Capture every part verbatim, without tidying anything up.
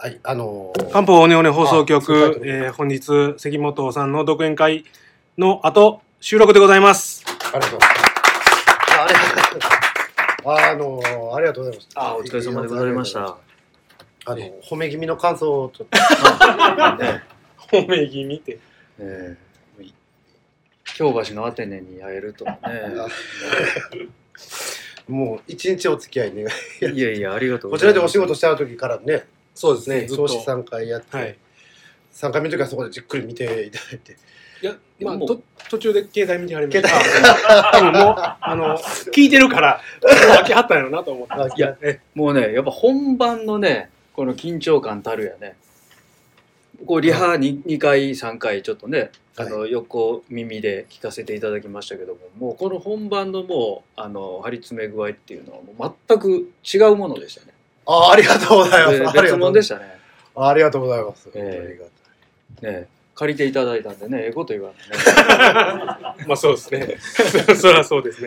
はい、あのー、 漢方オネオネ放送局、えー、本日関本さんの独演会の後収録でございます。 ありがとうございます。あのー、ありがとうございます。 あ、お疲れ様でございました。 あの褒め気味の感想をちょっと、 ね、褒め気味って、 えー、京橋のアテネに会えるとね。 もう一日お付き合い願い。 いやいや、ありがとうございます。こちらでお仕事した時からね。 そうですね。 投資さんかいやって、はい、さんかいめの時はそこでじっくり見ていただいて。 いや、まあ、と途中で携帯見てはりました。多分もうあの聞いてるから飽きはったんやろなと思って。 いや、もうね、やっぱ本番のね、この緊張感たるやね。こうリハ に, にかいさんかいちょっとね、あの横耳で聞かせていただきましたけども、もうこの本番のもうあの張り詰め具合っていうのはもう全く違うものでしたね。 あ, ありがとうございます。 別物でしたね。 ありがとうございます。 えー、ね、借りていただいたんでね、ええこと言わないね。まあそうですね。そりゃそうですね。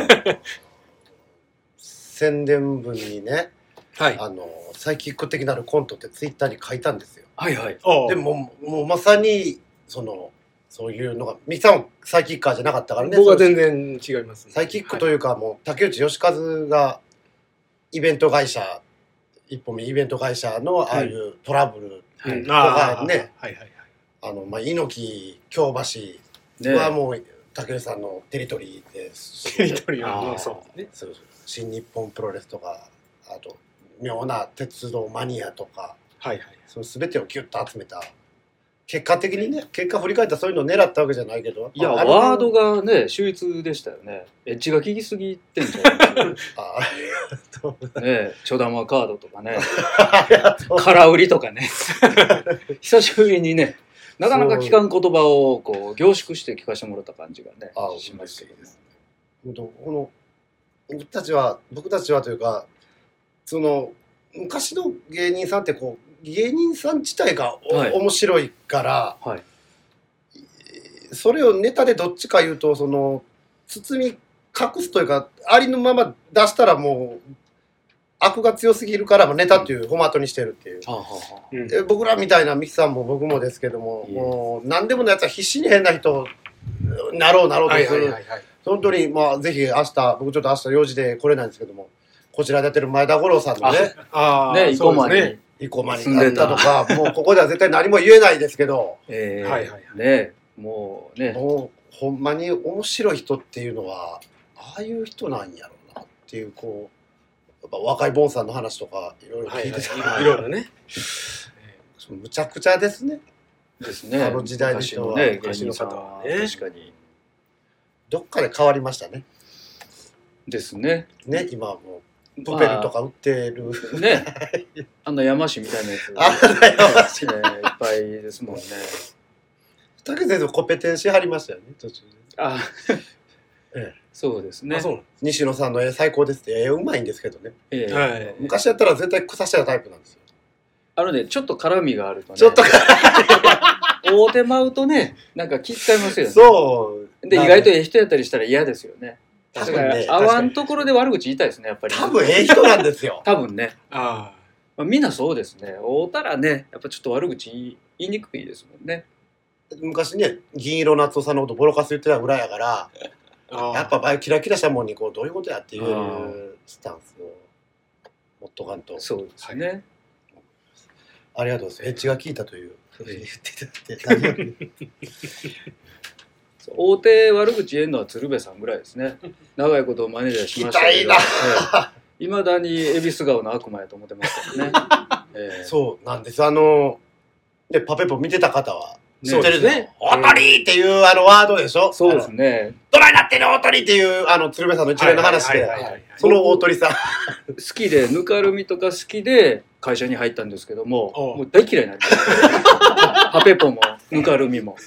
宣伝文にね、 はい、 あのサイキック的なるコントってツイッターに書いたんですよ。 はいはい。 でももうまさにそのそういうのが、ミキさんはサイキッカーじゃなかったからね。 僕は全然違います、ね。 サイキックというか、はい、もう竹内義和がイベント会社。一歩目イベント会社のああいうトラブルとかね、あのまあ猪木京橋はもう竹内さんのテリトリーです。 テリトリーはもうそうね。 そう新日本プロレスとか、あと妙な鉄道マニアとか、 はいはい、 その全てをギュッと集めた。結果的にね、結果振り返ったらそういうのを狙ったわけじゃないけど、 いやワードがね秀逸でしたよね。エッジが効きすぎてんじゃないですか。ありがとうね、チョダマカードとかね、空売りとかね、久しぶりにね、なかなか聞かん言葉をこう凝縮して聞かせてもらった感じがねしますけどね。 この僕たちは僕たちはというか、その昔の芸人さんってこう芸人さん自体が、はい、面白いから、 はい、 それをネタでどっちか言うとその包み隠すというかありのまま出したらもう悪が強すぎるからネタっていうフォーマットにしてるっていう、うん、で僕らみたいなミキさんも僕もですけども、うん、もう何でものやつは必死に変な人なろうなろうとする。本当にまあぜひ明日僕ちょっと明日よじで来れないんですけども、こちらでやってる前田五郎さんのね、 あね、生駒に生駒になったとか、もうここでは絶対何も言えないですけど、 えー、はいはいね、もうね、 もうほんまに面白い人っていうのはああいう人なんやろうなっていう、こうやっぱ若いボンさんの話とかいろいろ聞いてたら、 はいはい、いろいろね、 むちゃくちゃですね。 ですね。 あの時代の人は、 ね、昔の方はね、確かにどっかで変わりましたね。 ですね。 ね、今はもうプペルとか売ってる、 まあ、ね、あんな山師みたいなやつ、 あんな山師ね、いっぱいですもんね。 竹先生コペテンしはりましたよね、途中で。 あ、 ええ、 そうですね。 そう西野さんの絵最高ですって、絵うまいんですけどね、 ええ、 はい、 昔やったら絶対腐してたタイプなんですよ。 あのね、ちょっと絡みがあるとね、 ちょっと絡み大手舞うとね、なんか気使いますよね。 そうで、意外とええ人やったりしたら嫌ですよね。 多分ね、 合わんところで悪口言いたいですね、やっぱり。 多分ええ人なんですよ。 多分ね。 あ、 まあ、みんなそうですね。会うたらね、やっぱちょっと悪口言い、言いにくいですもんね。 昔ね、銀色夏夫さんのことボロカス言ってたぐらいやから、やっぱキラキラしたもんにこうどういうことやっていうスタンスを持っとかんと。 そうですね。はい、 ありがとうございます。エッジが効いたという言っていただいて。 大手悪口言えるのは鶴瓶さんぐらいですね。長いことをマネージャーしましたけど、いまだに恵比寿顔の悪魔やと思ってますからね。 えー、そうなんです。あのでパペポ見てた方は知ってるね。 大鳥っていうあのワードでしょ。 そうですね。 どないなってる大鳥っていうあの鶴瓶さんの一連の話で、その大鳥さん好きでぬかるみとか好きで会社に入ったんですけども、もう大嫌いになりました。パペポもぬかるみも。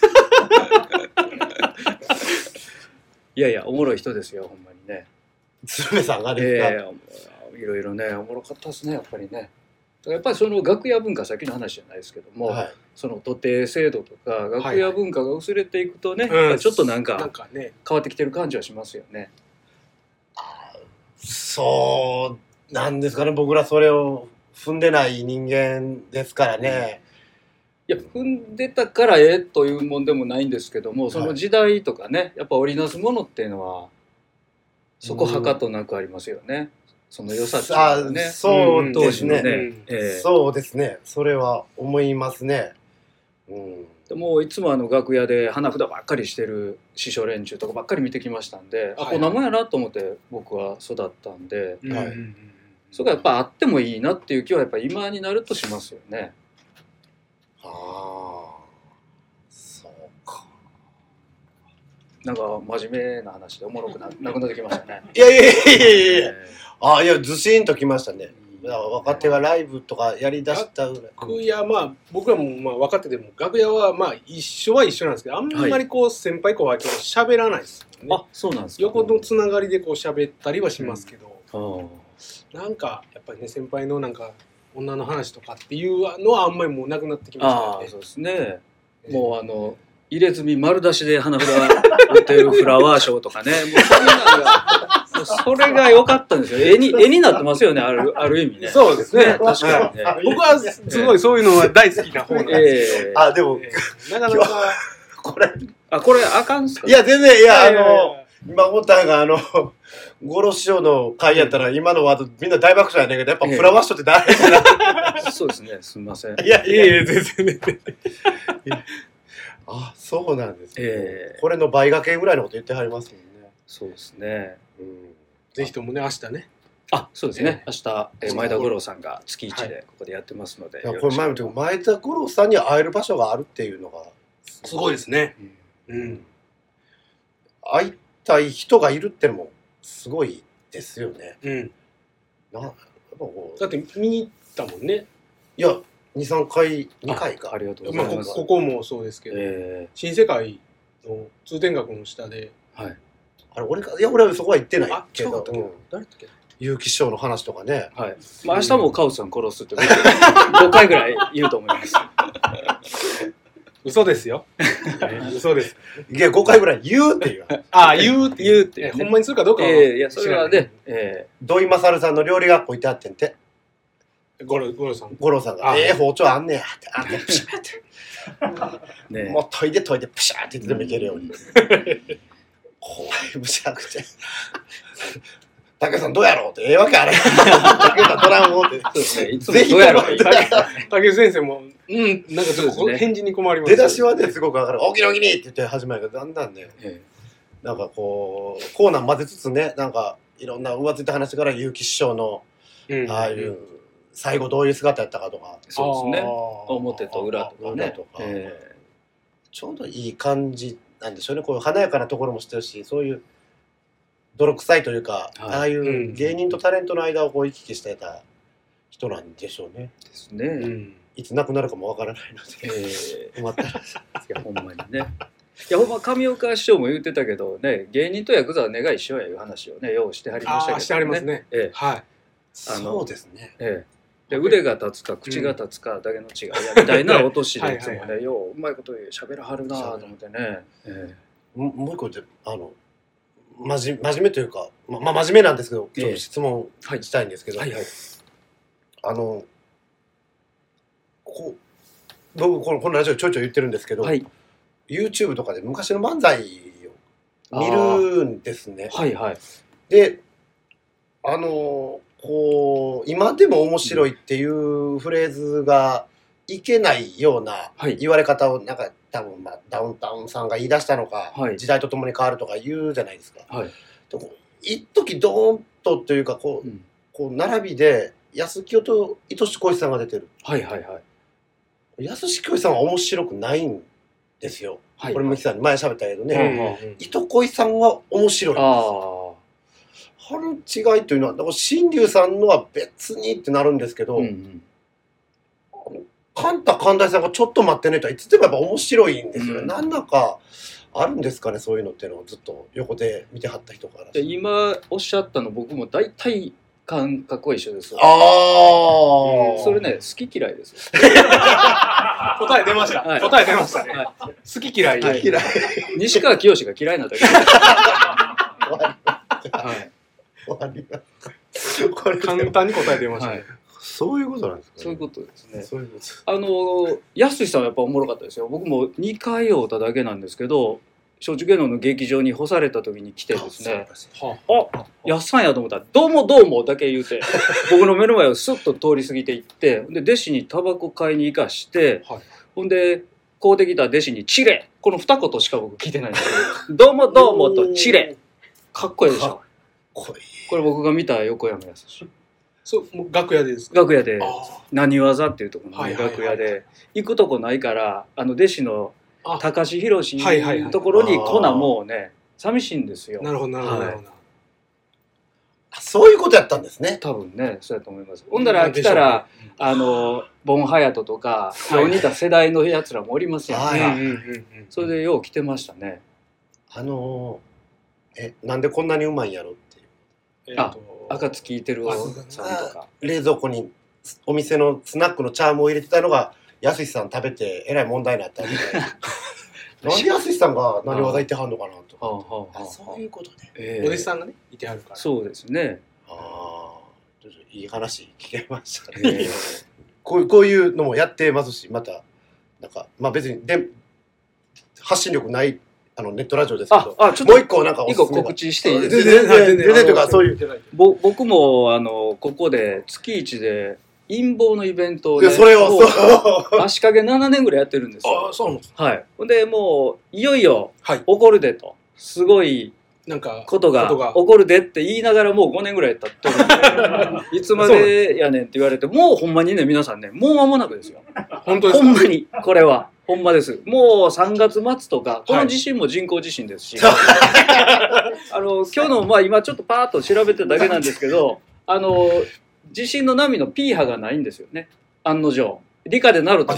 いやいや、おもろい人ですよ、ほんまにね。 鶴瓶さんがですか、 えー、いろいろね、おもろかったですね、やっぱりね。やっぱりその楽屋文化、先の話じゃないですけども、はい、その徒弟制度とか楽屋文化が薄れていくとね、はいはい、ちょっとなんか変わってきてる感じはしますよね。 あ、そうなんですかね。僕らそれを踏んでない人間ですからね。 いや踏んでたからええというもんでもないんですけども、その時代とかねやっぱ織りなすものっていうのはそこはかとなくありますよね。その良さっていうのはね。 あそうですね、 当時のね、えーそうですね。それは思いますね。うん、 でもういつもあの楽屋で花札ばっかりしてる師匠連中とかばっかり見てきましたんで、あこんなもんやなと思って僕は育ったんで、 はいうんうんそれがやっぱあってもいいなっていう気はやっぱ今になるとしますよね。 ああ、そうか。 なんか真面目な話でおもろくななくなってきましたね。 いやいやいやいやいや。 えああ、いや、ずしんときましたね。 ーいや若手がライブとかやりだしたぐらい。 楽屋まあ僕らもまあ分かってても楽屋はまあ一緒は一緒なんですけど、あんまりこう先輩後輩と喋らないですよね。 あそうなんですか。 横のつながりでこう喋ったりはしますけど、 あーなんかやっぱりね先輩のなんか女の話とかっていうのはあんまりもうなくなってきましたよね。 あーそうですね。もうあの入れ墨丸出しで花札売ってるフラワーショーとかね、もうそういうのがもうそれが良かったんですよ。絵に絵になってますよね、あるある意味ね。 そうですね。 確かにね。 僕はすごいそういうのは大好きな方なんですええあ、でも、 ええなかなかこれ、 あこれあかんっすか。 いや、全然、いや、あいやいやいの、今思ったのが、あの、五郎師匠の会やったら、今のワードみんな大爆笑やねんけど、やっぱフラワーショーって誰かな。 そうですね。すみません。 いやいいやいや、 えいえ全然ね。 あ、そうなんですね。 ええこれの倍掛けぐらいのこと言ってはりますもんね。 そうですね。 うん。 ぜひともね明日ね。 あそうですね。明日えそう前田五郎さんが月一はでここでやってますので。 いやこれ前も言ったけど前田五郎さんに会える場所があるっていうのがすごいですね。 うんうん。 会いたい人がいるってのもすごいですよね。 うん。 なやっぱこうだって見に行ったもんね。 いやにさんかいにかいかありがとうごまあこざいます。 ここもそうですけど、 え新世界の通天閣の下で。 ーはいあれ俺かいや俺はそこは行ってないあけど、 違かったっけうん、 誰だっけ。 結城師匠の話とかね。 はい。まあ明日もカウスさん殺すってごかいぐらい言うと思います。 嘘ですよ。嘘です。 いやごかいぐらい言うっていう。 ああ言うって言うってねえほんまにするかどうかはええいやそれはね、え土井勝さんの料理学校行ってあってんてゴロゴロさん。 五郎さんが「 あええ包丁あんねや」ってあんねプシャーってえねもう研いで研いでプシャーって全部いけるように怖いむちゃくちゃ竹さんどうやろうってええわけあれ竹さんドラムをってそうですね。いつもぜひどうやろうとも竹内先生もうんなんかちょっとそうですね返事に困ります。 出だしはねすごくわかる「おきにおきに」って言って始まるけどだんだんねえなんかこうコーナー混ぜつつねなんかいろんな浮ついた話から結城師匠のうんああいう最後どういう姿やったかとかえそうですね。 あー表と裏とかね裏とか。 えちょうどいい感じなんでしょうねこういう華やかなところもしてるしそういう泥臭いというか、 はいああいううん芸人とタレントの間をこう行き来してた人なんでしょうねえですね。 うんいつ亡くなるかもわからないのえでえ困ったらいやほんまにね。いやほんま上岡師匠も言ってたけどね芸人とヤクザは根が一緒やいう話をねようしてはりましたけど、ね、 ああしてありますね。 ええはい。 あのそうですねええで腕が立つか口が立つかだけの違いやみたいなお年でいつもはいはいはねよううまいこと喋らはるなと思ってね。えももう一個であの真面真面目というかままあ真面目なんですけどちょっと質問はいしたいんですけど、 えはいはい。 あのこう僕このこのラジオちょいちょい言ってるんですけど、 はい YouTube とかで昔の漫才を見るんですね。 はいはい。 であのこう今でも面白いっていうフレーズがいけないようなはい言われ方をなんか多分まあダウンタウンさんが言い出したのか、 はい時代とともに変わるとか言うじゃないですか。 はい。 でこう一時ドーンとというかこう,、 うんこう並びで安清と糸志浩一さんが出てる。 はいはいはい。 安志浩一さんは面白くないんですよ。 はいこれもさんに前喋ったけどね、 うんうん糸小さんは面白いんですよ。 ああ。 あの違いというのは、だから新竜さんのは別にってなるんですけど、 うんうん。 カンタ神田さんがちょっと待ってねとはいつでもやっぱ面白いんですよね。 うんなんだかあるんですかね、そういうのっていうのをずっと横で見てはった人から。 で今おっしゃったの僕も大体感覚は一緒です。 ああ、 それね好き嫌いですよ。 答え出ました。 はい答え出ましたね。 は好き嫌い。 はい嫌い。 西川きよしが嫌いなだけです。 終わりはい。 終わります。これ簡単に答え出ましたね。 そういうことなんですか、ね、 そういうことですね。 そういうことあの安さんはやっぱおもろかったですよ。僕もにかい会うただけなんですけど、松竹芸能の劇場に干された時に来てですね、あ、安さんやと思ったら「どうもどうも」だけ言うて僕の目の前をスッと通り過ぎていって、で弟子にタバコ買いに行かして、はい、ほんで買うてきた弟子に「チレ」この二言しか僕聞いてないんですけど「どうもどうも」と「チレ」かっこいいでしょ。これ僕が見た横山やすし。 そうもう楽屋でですか。 楽屋で何技っていうところの、ね、楽屋で行くとこないから、あの弟子の高志宏のところに来な、もうね寂しいんですよ。 なるほどなるほど、はい、 そういうことやったんですね。 多分ねそうやと思います。ほんだら来たら、うん、あのボン・ハヤトとかよう似た世代のやつらもおりますよね。それでよう来てましたね。 あのえなんでこんなにうまいんやろっていう。 あ暁照夫さんとか冷蔵庫にお店のスナックのチャームを入れてたのが安さん食べてえらい問題になったんでなんで安さんが何技言ってはんのかなと。ああそういうことね、 えー、お弟子さんがねいてはるから。 そうですね。 ああいい話聞けましたね、えー、こういうこういうのもやってますし、またなんかまあ別にで発信力ないあのネットラジオですけど、 ああちょっともう一個なんかおすすめ一個告知していいですか。全然全然というかそういうぼ僕もあのここで月一で陰謀のイベントを、ね、 それをそう足掛けななねんぐらいやってるんですよ。 あそうなんですか。はい。でもういよいよ起こるでと、すごいなんかことが起こるでって言いながらもうごねんぐらい経ってるんでいつまでやねんって言われて、もうほんまにね皆さんねもう間もなくですよ。 本当ですか。 ほんまにこれはほんまです。もうさんがつ末とか、この地震も人工地震ですし、はい、あの今日のまあ今ちょっとパーッと調べてるだけなんですけど、あの地震の波の P 波がないんですよね。案の定理科でなると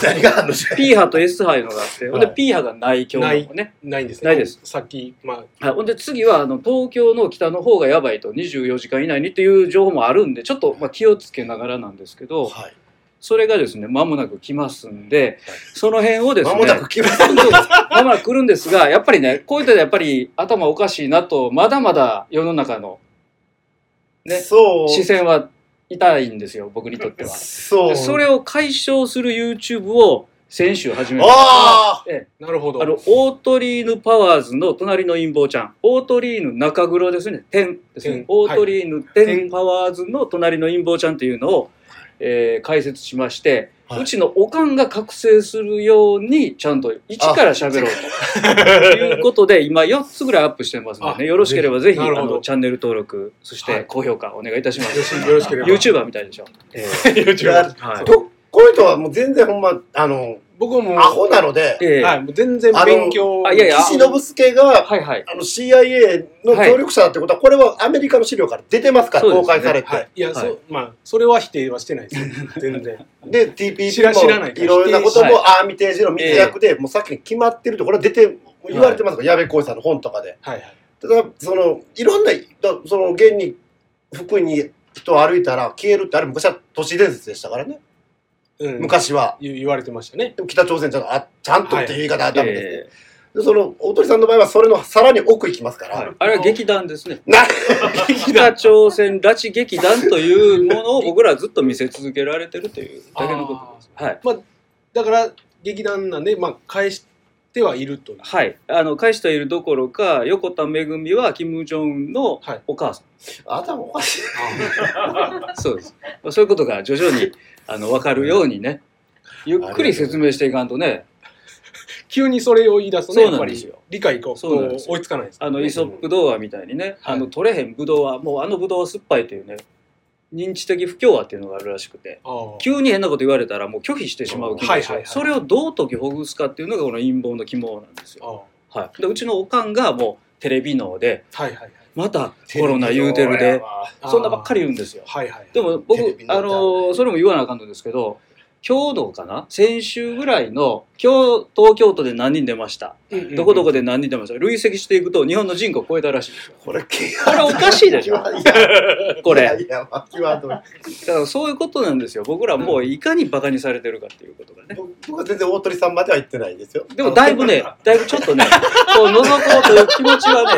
P 波と S 波いうのがあって、ほんで P 波がない今日のね。 ないんですね。 ないです。 さっきまあ、はい、ほんで次はあの東京の北の方がやばいとにじゅうよじかん以内にっていう情報もあるんで、ちょっとまあ気をつけながらなんですけど。はい、それがですね間もなく来ますんで、その辺をですね間もなく来ますんで間もなく来るんですが、やっぱりねこういったやっぱり頭おかしいなと、まだまだ世の中のね視線は痛いんですよ僕にとっては。そうそれを解消する YouTube を先週始めました。 あ、ええ、なるほど。 あのオートリーヌパワーズの隣の陰謀ちゃん、オートリーヌ中黒ですね、天ですね、オートリーヌ天パワーズの隣の陰謀ちゃんっていうのをえー、解説しまして、はい、うちのおかんが覚醒するようにちゃんと一から喋ろうということで今よっつぐらいアップしてますので、ね、よろしければぜひあのチャンネル登録そして高評価お願いいたします。 はい、よろしければ YouTuber みたいでしょ、えー、 YouTuber、はい、この人はもう全然ほんまあの僕もアホなので、 えーはい、もう全然勉強。 あいやいや岸信介が、はいはい、あの シーアイエー の協力者だってことは、はい、これはアメリカの資料から出てますから、ね、公開されて、はい、 いや、はい、そまあそれは否定はしてないですよ全然で ティーピーピー もいろいろなことも、はい、アーミテージの密約で、えー、もう先に決まってるところは出て言われてますから、はい、矢部浩二さんの本とかで、はいはい、ただそのいろんなその現に福井に人を歩いたら消えるってあれ昔は都市伝説でしたからね。うん、昔は言われてましたね。 でも北朝鮮ちゃんとあちゃんとっていう言い方はダメですね、はいえー、でその大鳥さんの場合はそれのさらに奥行きますから、はい、 あれは劇団ですね北朝鮮拉致劇団というものを僕らはずっと見せ続けられてるというだけのことです、はい、 まあ、だから劇団なんで、まあ、返してはいると。 はい、あの返してはいるどころか横田めぐみは金正恩のお母さん、 はい、頭おかしいそうです、そういうことが徐々にあの分かるようにね、ゆっくり説明していかんとね、 急にそれを言い出すとね、 やっぱり理解が追いつかないです、ね、 あのイソップ童話みたいにね、はい、あの取れへんブドウはもうあのブドウは酸っぱいというね認知的不協和っていうのがあるらしくて、急に変なこと言われたらもう拒否してしまう気持ち、それをどう解きほぐすかっていうのがこの陰謀の肝なんですよ。はい、でうちのおかんがもうテレビ脳で、はいはいはい、またコロナ言うてるでそんなばっかり言うんですよ。はいはい、でも僕あのそれも言わなあかんのですけど、今日のかな先週ぐらいの今日東京都で何人出ました、うんうんうん、どこどこで何人出ました累積していくと日本の人口を超えたらしいですよ。 これこれおかしいでしょこれいやいやだからそういうことなんですよ。僕らもういかにバカにされてるかっていうことがね。 僕は全然大鳥さんまでは言ってないんですよ。 でもだいぶねだいぶちょっとねこう覗こうという気持ちはね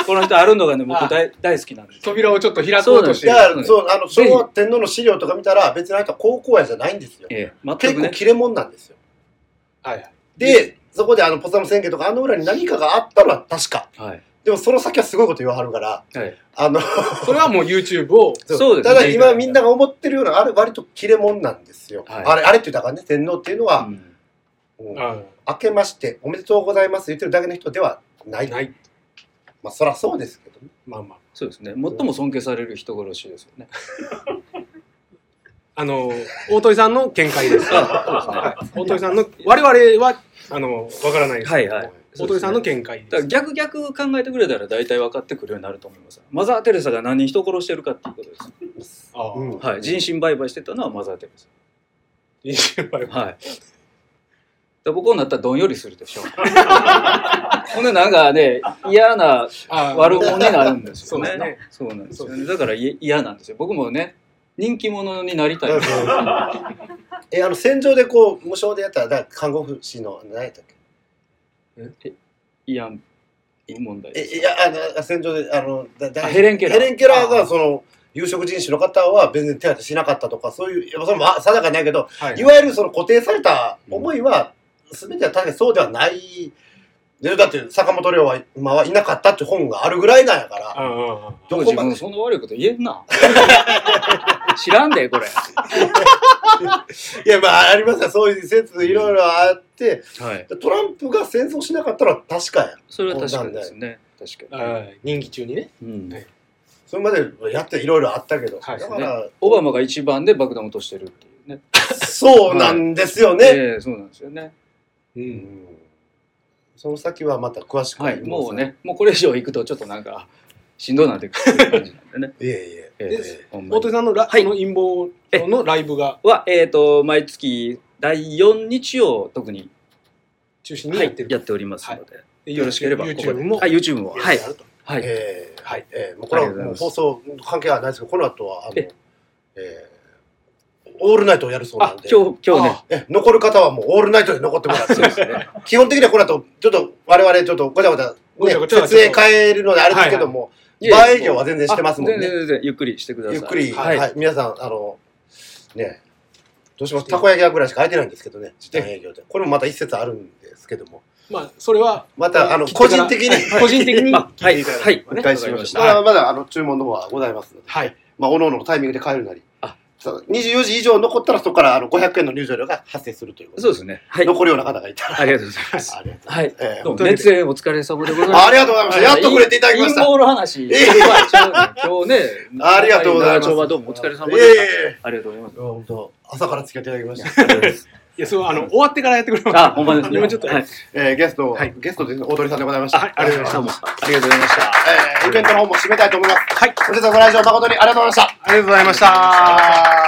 この人あるのがね、僕大大好きなんです。 扉をちょっと開こうとしてる。 だからそうあの昭和天皇の資料とか見たら別にあなた高校やじゃないんですよ。 ええ、全結くね。 構切れ者なんですよ。 はいはい。 でそこであのポツダム宣言とかあの裏に何かがあったのは確か。 はい。 でもその先はすごいこと言わはるから、 はい。 あのそれはもう YouTube を。 そうですね。 ただ今みんなが思ってるようなあれ割と切れ者なんですよ。 はいあれあれって言ったからね天皇っていうのは、 うんうんうん明けましておめでとうございます言ってるだけの人ではない。 ない。 まあそりゃそうですけどね。 まあまあ。 そうですね。最も尊敬される人殺しですよね。 あの、大鳥さんの見解です。 あ大鳥さんの、我々は、あの、わからないです。 はいはい。 大鳥さんの見解だからです。 逆逆考えてくれたら大体分かってくるようになると思います。マザー・テレサが何人人殺してるかっていうことです。 ああ、 うんはい。人身売買してたのはマザー・テレサ。 いい心配ははい。で僕こうなったらどんよりするでしょ。ほんでなんかね、嫌なああ悪者になるんですよね。 そうですねそうなんですよね。だからい嫌なんですよ。僕もね、人気者になりたい。 えあの戦場でこう無償でやったらだから看護婦士の何やったっけ？ 慰安問題ですえいやあの戦場であのだだあヘレンケラーヘレンケラーがその有色人種の方は全然手当てしなかったとかそういういやそれもあ定かないけど、 はいいわゆるその固定された思いは、全ては確かにそうではない。でだって坂本龍は今はいなかったって本があるぐらいなんやからああああどう自どこまで分そんな悪いこと言えんな。知らんでこれ。 いやまあありますよそういう説いろいろあってはい。 トランプが戦争しなかったら確かやそれは確かにですね。確かに。 ああ任期中にね。 うんはいそれまでやっていろいろあったけど、 はいだから、 オバマが一番で爆弾を落としてるっていうね。 そうなんですよね、 ええそうなんですよね。 う。 うんんその先はまた詳しくはい。もうね、もうこれ以上行くとちょっとなんかしんどくなってくる感じなんでね。 いえいえええでほんまに大鳥さんのラ、 はいその陰謀のライブがは、えっ、と、毎月だいよん日曜特に、 中心にはいやってる。 やっておりますので、 でよろしければここで YouTube も。 はい、YouTube も。はい。 やるとはい。 えーはいえーもうこれはもうありがとうございます放送関係はないですけどこの後はあのええーオールナイトをやるそうなあん、で今日、今日ね。 あえ残る方はもうオールナイトで残ってもらってそうですね。 基本的にはこの後ちょっと我々ちょっとごちゃごちゃ、ね、 ごちゃごちゃ設営変えるのであれですけども、 いやいやバー営業は全然してますもんねあ全然全然ゆっくりしてください。 ゆっくり、 は。 はいい皆さんあのねどうしますたこ焼き屋ぐらいしか空いてないんですけどね時短営業でこれもまた一説あるんですけどもまあ、それは、 またあの切ってから個人的に個人的にあはい聞いていただはいければねお返ししました。 はいまだまだあの注文の方はございますので、 はい。 まあおのおののタイミングで帰るなり、 あそうにじゅうよじ以上残ったらそこからあのごひゃくえんの入場料が発生するということそうですね。はい。 残るような方がいたら、 ありがとうございます。 ありがとうござはいい。 ます。えーどうもというわけで熱演お疲れ様でございます。 ありがとうございました。やっと触れていただきました。 陰謀の話。 ええ今日ね、 ありがとうございます。 長丁場どうもお疲れ様いえいでした。 えありがとうございます。 本当朝から付き合っていただきましありた。 がとうございます。 いや、そう、あの、終わってからやってくれます。 あ、ほんまですね。 今ちょっと、 はい。 えーゲスト、 はいゲストですね、大鳥さんでございました。 はいありがとうございまどうもありがとうございました。 えーイベントの方も締めたいと思います。 はい。 本日はご来場誠にありがとうございました。 ありがとうございました。